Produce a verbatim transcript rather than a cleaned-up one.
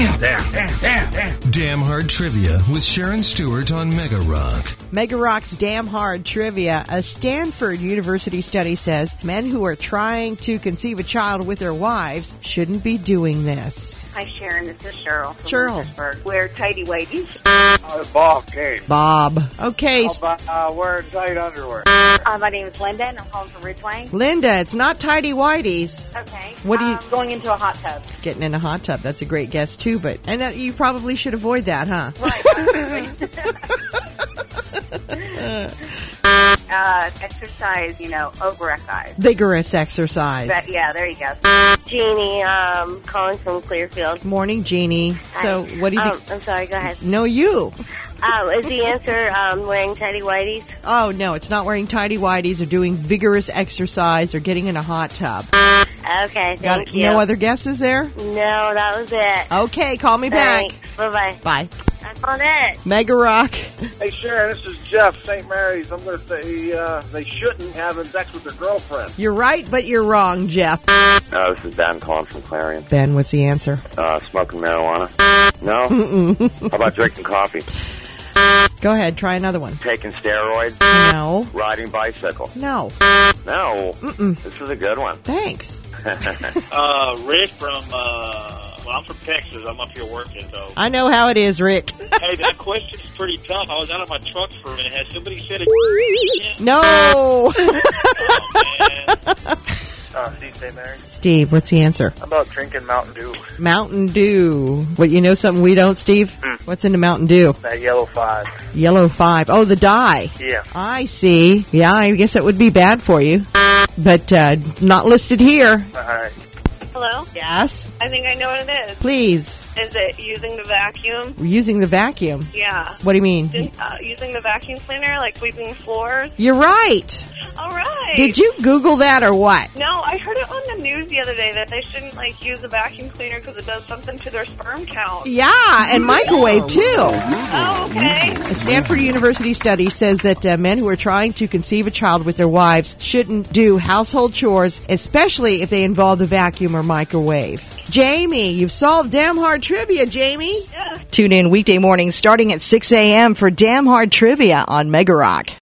Damn, damn, damn, damn, damn. Damn Hard Trivia with Sharon Stewart on Mega Rock. Mega Rock's Damn Hard Trivia. A Stanford University study says men who are trying to conceive a child with their wives shouldn't be doing this. Hi, Sharon. This is Cheryl from Cheryl. Wintersburg. Wear tighty whities. Uh, Bob came. Bob. Okay, How about uh, wearing tight underwear? Uh, my name is Linda, and I'm calling from Ridgeway. Linda, it's not tidy whiteys. Okay. What do you- Um, going into a hot tub. Getting in a hot tub, that's a great guess too, but and that, you probably should avoid that, huh? Right. uh, exercise, you know, over exercise. Vigorous exercise. But, yeah, there you go. Jeannie, um, calling from Clearfield. Morning, Jeannie. So, what do you Um, think? I'm sorry, go ahead. No, you. Um, is the answer um, wearing tighty whities? Oh, no, it's not wearing tidy whities or doing vigorous exercise or getting in a hot tub. Okay, thank Got you. no other guesses there? No, that was it. Okay, call me Thanks. back. Bye-bye. Bye. That's on it. Mega Rock. Hey, Sharon, this is Jeff, Saint Mary's. I'm going to say uh, they shouldn't have sex with their girlfriend. You're right, but you're wrong, Jeff. Uh, this is Ben calling from Clarion. Ben, what's the answer? Uh, smoking marijuana? No? How about drinking coffee? Go ahead, try another one. Taking steroids? No. Riding bicycle? No. No. Mm-mm. This is a good one. Thanks. uh, Rick from, uh, well, I'm from Texas. I'm up here working, so. I know how it is, Rick. Hey, that question's pretty tough. I was out of my truck for a minute. Has somebody said it? No. Oh, man. Uh, Steve, Saint Mary's. Steve, what's the answer? How about drinking Mountain Dew? Mountain Dew. What, you know something we don't, Steve? Mm. What's in the Mountain Dew? That yellow five. Yellow five. Oh, the dye. Yeah. I see. Yeah, I guess that would be bad for you. But uh, not listed here. All right. Hello? Yes. I think I know what it is. Please. Is it using the vacuum? We're using the vacuum. Yeah. What do you mean? Just, uh, using the vacuum cleaner, like sweeping floors? You're right. All right. Did you Google that or what? No, I heard it on the news the other day that they shouldn't, like, use a vacuum cleaner because it does something to their sperm count. Yeah, and microwave too. Oh, okay. A Stanford University study says that uh, men who are trying to conceive a child with their wives shouldn't do household chores, especially if they involve the vacuum or microwave. Jamie, you've solved Damn Hard Trivia, Jamie. Yeah. Tune in weekday mornings starting at six a.m. for Damn Hard Trivia on Mega Rock.